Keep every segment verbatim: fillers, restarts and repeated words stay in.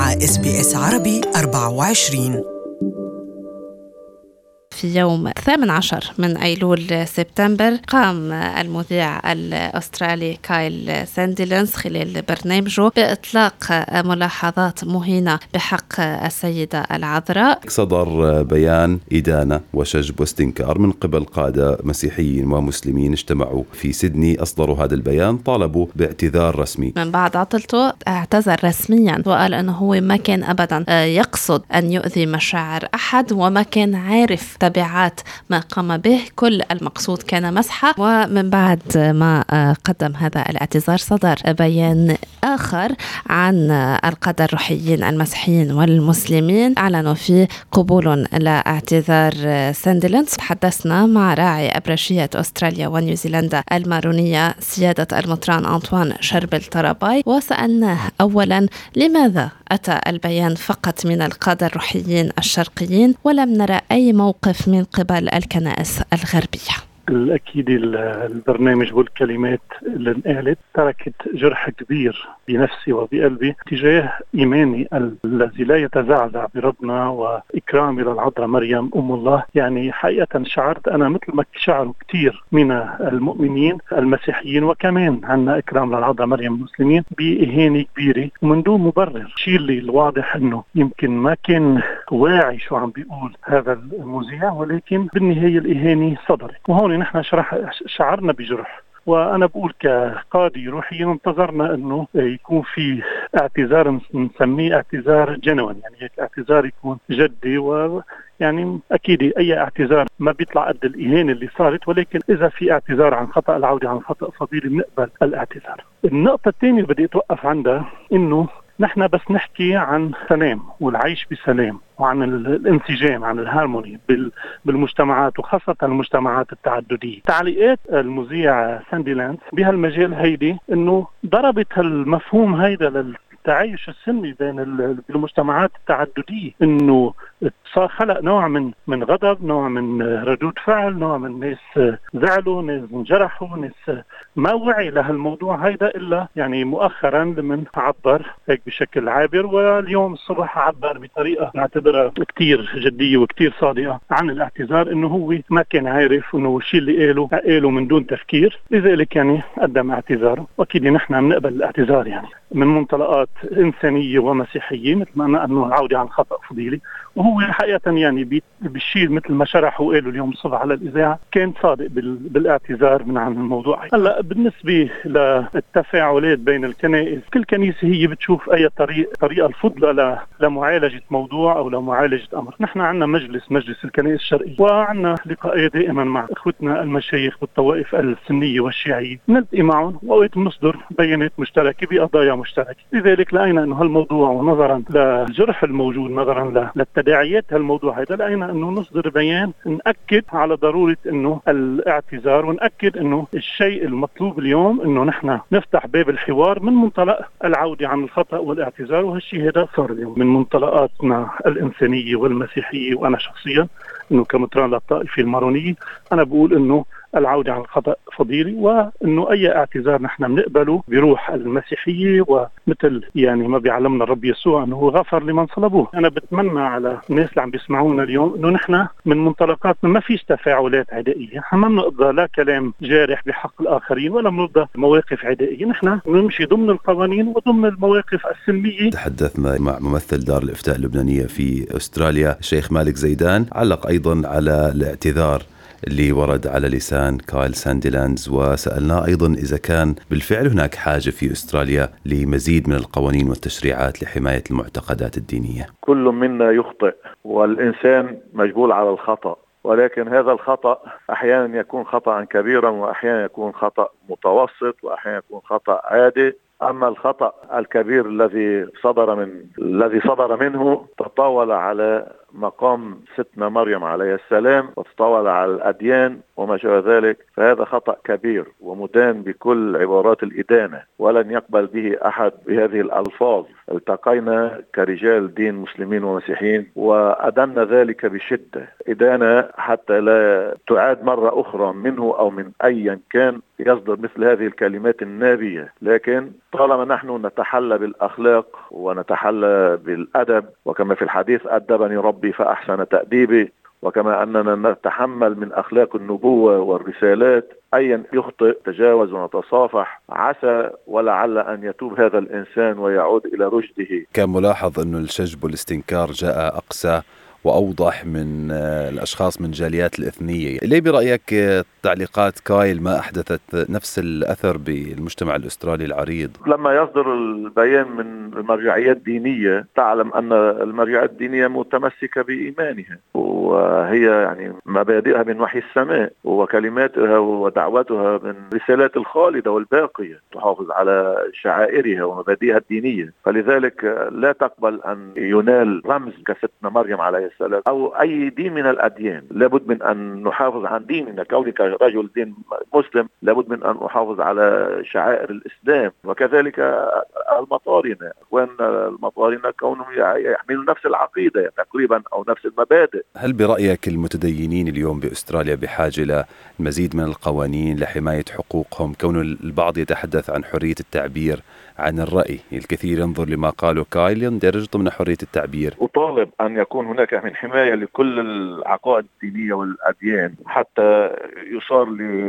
مع إس بي إس عربي أربعة وعشرين. في يوم الثامن عشر من أيلول سبتمبر قام المذيع الأسترالي كايل سانديلانز خلال برنامجه بإطلاق ملاحظات مهينة بحق السيدة العذراء. صدر بيان إدانة وشجب واستنكار من قبل قادة مسيحيين ومسلمين اجتمعوا في سيدني. أصدروا هذا البيان، طالبوا باعتذار رسمي. من بعد عطلته اعتذر رسميا وقال أنه هو ما كان أبدا يقصد أن يؤذي مشاعر أحد وما كان عارف تبعات ما قام به. كل المقصود كان مسحة. ومن بعد ما قدم هذا الاعتذار صدر بيان آخر عن القادة الروحيين المسيحيين والمسلمين، أعلنوا فيه قبول لاعتذار سانديلانز. تحدثنا مع راعي أبرشية أستراليا ونيوزيلندا المارونية سيادة المطران أنطوان شربل طراباي، وسألناه أولا لماذا أتى البيان فقط من القادة الروحيين الشرقيين ولم نرى أي موقف من قبل الكنائس الغربية. الأكيد البرنامج والكلمات اللي انقالت تركت جرح كبير بنفسي وبقلبي تجاه إيماني الذي لا يتزعزع بربنا وإكرامي للعذراء مريم أم الله. يعني حقيقة شعرت أنا مثل ما شعروا كتير من المؤمنين المسيحيين وكمان عنا إكرام للعذراء مريم المسلمين بإهانة كبيرة ومن دون مبرر. شيء اللي الواضح أنه يمكن ما كان واعي شو عم بيقول هذا المذيع، ولكن بالنهاية الإهانة صدرت. وهون نحن شرح شعرنا بجرح. وأنا بقول كقاضي روحي انتظرنا أنه يكون في اعتذار نسميه اعتذار جنوان، يعني هيك اعتذار يكون جدي. ويعني أكيد أي اعتذار ما بيطلع قد الإهانة اللي صارت، ولكن إذا في اعتذار عن خطأ العودة عن خطأ فضيلي بنقبل الاعتذار. النقطة الثانية اللي بدي أتوقف عندها إنه نحن بس نحكي عن سلام والعيش بسلام وعن الانسجام، عن الهارموني بالمجتمعات وخاصة المجتمعات التعددية. تعليقات المذيع سانديلانز بهالمجال هيدي انه ضربت المفهوم هيدا للتعايش السلمي بين المجتمعات التعددية، انه صار خلق نوع من من غضب، نوع من ردود فعل، نوع من ناس زعلوا، ناس انجرحوا، ناس ما وعي لهالموضوع هيدا إلا يعني مؤخرا لمن عبر هيك بشكل عابر. واليوم الصبح عبر بطريقة نعتبرها كتير جدية وكتير صادقة عن الاعتذار، انه هو ما كان عارف انه الشيء اللي قاله قاله من دون تفكير، لذلك يعني قدم اعتذاره. واكيد نحن بنقبل الاعتذار يعني من منطلقات انسانية ومسيحية، مثل ما قلنا انه العودة عن خطأ فضيلي. وهو حقيقة يعني بالشيء مثل ما شرح وقاله اليوم الصبح على الإذاعة كان صادق بالاعتذار من عن الموضوع. هلا بالنسبة للتفاعلات بين الكنائس، كل كنيسة هي بتشوف أي طريق طريقة الفضلة لمعالجة موضوع أو لمعالجة أمر. نحن عندنا مجلس مجلس الكنائس الشرقية، وعندنا لقاءات دائما مع إخوتنا المشايخ بالطوائف السنية والشيعية، نلتقي معهم وأوقات بنصدر بيانات مشتركة بقضايا مشتركة. لذلك لقينا أنه هالموضوع ونظرا للجرح الموجود، نظرا للتداعيات هالموضوع هذا، لقينا أنه نصدر بيان نأكد على ضرورة أنه الاعتذار، ونأكد أنه الشيء المطلوب اليوم أنه نحن نفتح باب الحوار من منطلق العودة عن الخطأ والاعتذار. وهالشيء هذا صار اليوم من منطلقاتنا الإنسانية والمسيحية. وأنا شخصيا أنه كمطران للطائفة المارونية أنا بقول أنه العودة عن الخطأ فضيلي، وأنه أي اعتذار نحن بنقبله بروح المسيحية، ومثل يعني ما بيعلمنا الرب يسوع أنه غفر لمن صلبوه. أنا بتمنى على الناس اللي عم بيسمعونا اليوم أنه نحن من منطلقاتنا ما فيش تفاعلات عدائية، نحن ما بنقضى لا كلام جارح بحق الآخرين ولا بنقضى مواقف عدائية، نحن نمشي ضمن القوانين وضمن المواقف السلمية. تحدثنا مع ممثل دار الإفتاء اللبنانية في أستراليا الشيخ مالك زيدان، علق أيضا على الاعتذار اللي ورد على لسان كايل سانديلانز، وسألناه أيضا إذا كان بالفعل هناك حاجة في أستراليا لمزيد من القوانين والتشريعات لحماية المعتقدات الدينية. كل منا يخطئ والإنسان مجبول على الخطأ، ولكن هذا الخطأ أحيانا يكون خطأ كبيرا، وأحيانا يكون خطأ متوسط، وأحيانا يكون خطأ عادي. أما الخطأ الكبير الذي صدر من الذي صدر منه تطاول على مقام ستنا مريم عليه السلام وتطاول على الأديان وما شابه ذلك، فهذا خطأ كبير ومدان بكل عبارات الإدانة، ولن يقبل به أحد بهذه الألفاظ. التقينا كرجال دين مسلمين ومسيحيين وأدنا ذلك بشدة، إدانة حتى لا تعاد مرة أخرى منه أو من أيا كان يصدر مثل هذه الكلمات النابية. لكن طالما نحن نتحلى بالأخلاق ونتحلى بالأدب، وكما في الحديث أدبني ربي فأحسن تأديبي، وكما أننا نتحمل من أخلاق النبوة والرسالات، أيا يخطئ تجاوز ونتصافح، عسى ولعل أن يتوب هذا الإنسان ويعود إلى رشده. كان ملاحظ أنه الشجب والاستنكار جاء أقسى وأوضح من الأشخاص من جاليات الإثنية. ليه برأيك تعليقات كايل ما أحدثت نفس الأثر بالمجتمع الأسترالي العريض؟ لما يصدر البيان من المرجعيات الدينية، تعلم أن المرجعيات الدينية متمسكة بإيمانها، وهي يعني مبادئها من وحي السماء، وكلماتها ودعواتها من رسالات الخالدة والباقية، تحافظ على شعائرها ومبادئها الدينية. فلذلك لا تقبل أن ينال رمز كستنا مريم عليه السلام أو أي دين من الأديان. لابد من أن نحافظ عن ديننا، كونك رجل دين مسلم لابد من أن نحافظ على شعائر الإسلام، وكذلك المطارنة. وأن المطارنة كونهم يحملوا نفس العقيدة تقريبا أو نفس المبادئ. هل برأيك المتدينين اليوم بأستراليا بحاجة لمزيد من القوانين لحماية حقوقهم؟ كون البعض يتحدث عن حرية التعبير عن الرأي، الكثير ينظر لما قاله كايل يندرج ضمن حرية التعبير. أطالب أن يكون هناك من حماية لكل العقائد الدينية والأديان حتى يصار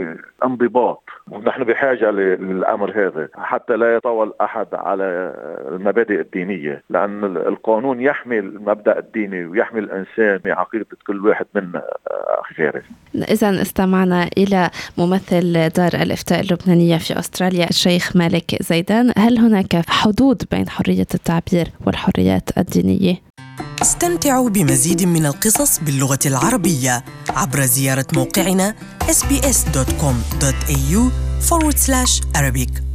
لانضباط، ونحن بحاجة للأمر هذا حتى لا يطول أحد على المبادئ الدينية، لأن القانون يحمل المبدأ الديني ويحمل الإنسان عقيدة كل واحد منا. أخي فارس، إذن استمعنا إلى ممثل دار الإفتاء اللبنانية في أستراليا الشيخ مالك زيدان. هل هناك حدود بين حرية التعبير والحريات الدينية؟ استمتعوا بمزيد من القصص باللغة العربية عبر زيارة موقعنا إس بي إس دوت كوم دوت إيه يو forward slash Arabic.